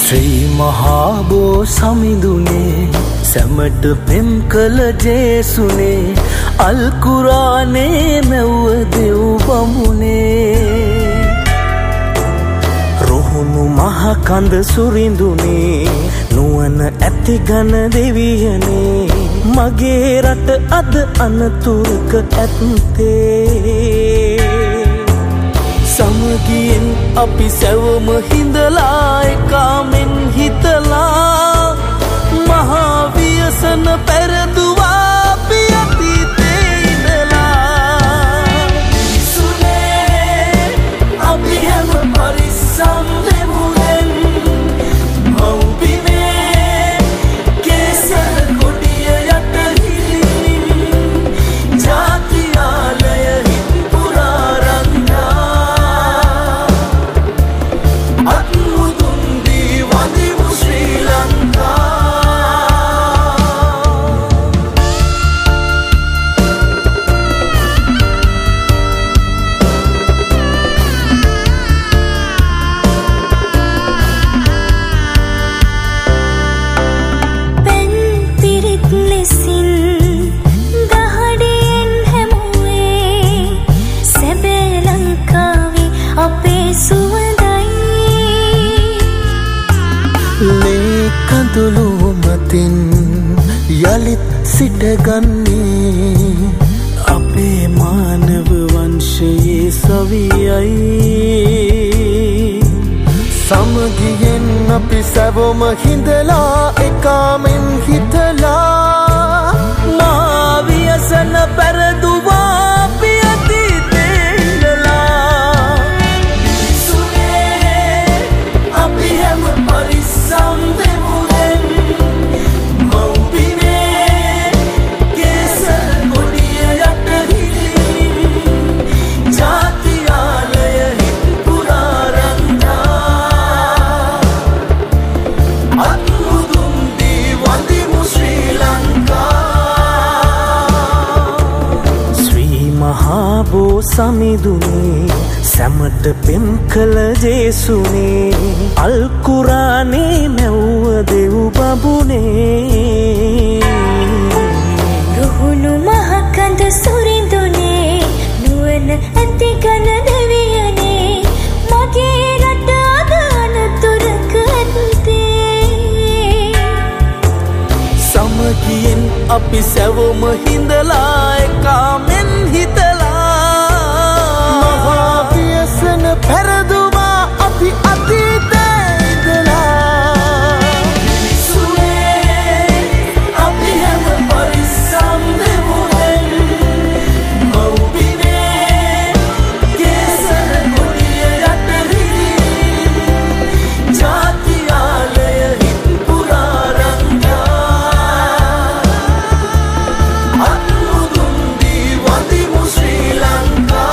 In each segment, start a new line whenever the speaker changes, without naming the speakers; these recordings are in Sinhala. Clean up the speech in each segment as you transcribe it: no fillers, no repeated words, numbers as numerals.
ශ්‍රී මහාබෝ සමිඳුනේ සැමට පෙම් කළ ජේසුනේ අල් කුරානේ මැව්ව දෙව් බමුණේ රුහුණු මහ කඳ සුරිඳුනේ නුවණ ඇති ඝන දෙවියනේ මගේ රට අද අනතුරක ඇත්තේ සමගියෙන් අපි සැවම හිඳලා එකාමෙන් හිතලා මහා ව්‍යසන පෙරදුවා අපි අතීතේ ඉඳලා සුනේ අපි හැම පරිස්සම් දෙමු දැන් මව්බිමේ කේසර කොඩිය යට හිලින් ජාතියාලය හිත් පුරා රංගා අත්මුදුන් දී වඳිමු ශ්‍රී ලංකා කඳුළු මතින් යලිත් සිටගන්නේ අපේ මානව වංශයේ සවියයි සමගියෙන් අපි සැවොම හිඳලා එකාමෙන් හිතලා මා ව්‍යසන පෙරදුවා අපි අතීතේ ඉඳලා සුනේ අපි හැම පරිස්සම් දෙමු දැන් මව්බිමේ කේසර කොඩිය යට හිලින් ජාතියාලය හිත් පුරා රංගා අත්මුදුන් දී වඳිමු ශ්‍රී ලංකා ශ්‍රී මහාබෝ සමිඳුනේ සැමට පෙම් කළ ජේසුනේ අල් කුරානේ මැව්ව දෙව් බඹුනේ
රුහුණු මහ කඳ සුරිඳුනේ නුවණ ඇති ඝන දෙවියනේ මගේ රට අද අනතුරක ඇත්තේ
සමගියෙන් අපි සැවොම හිඳලා එකාමෙන් හිතලා මහා ව්‍යසන පෙරදුවා අපි අතීතේ ඉඳලා සුනේ අපි හැම පරිස්සම් දෙමු දැන් මව්බිමේ කේසර කොඩිය යට හිලින් ජාතියාලය හිත් පුරා රංගා අත්මුදුන් දී වඳිමු ශ්‍රී ලංකා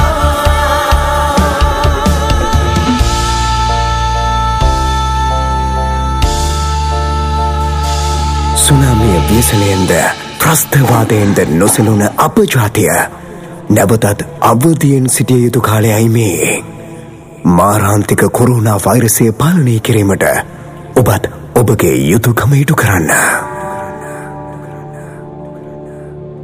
සුනාමිය ව්‍යසනයෙන්ද ත්‍රස්තවාදයෙන්ද නොසලුන අප ජාතිය නැවතත් අවදියෙන් සිටිය යුතු කාලයයි මේ මාරාන්තික කොරෝනා වෛරසය පාලනය කිරීමට ඔබත් ඔබගේ යුතුකම ඉටු කරන්න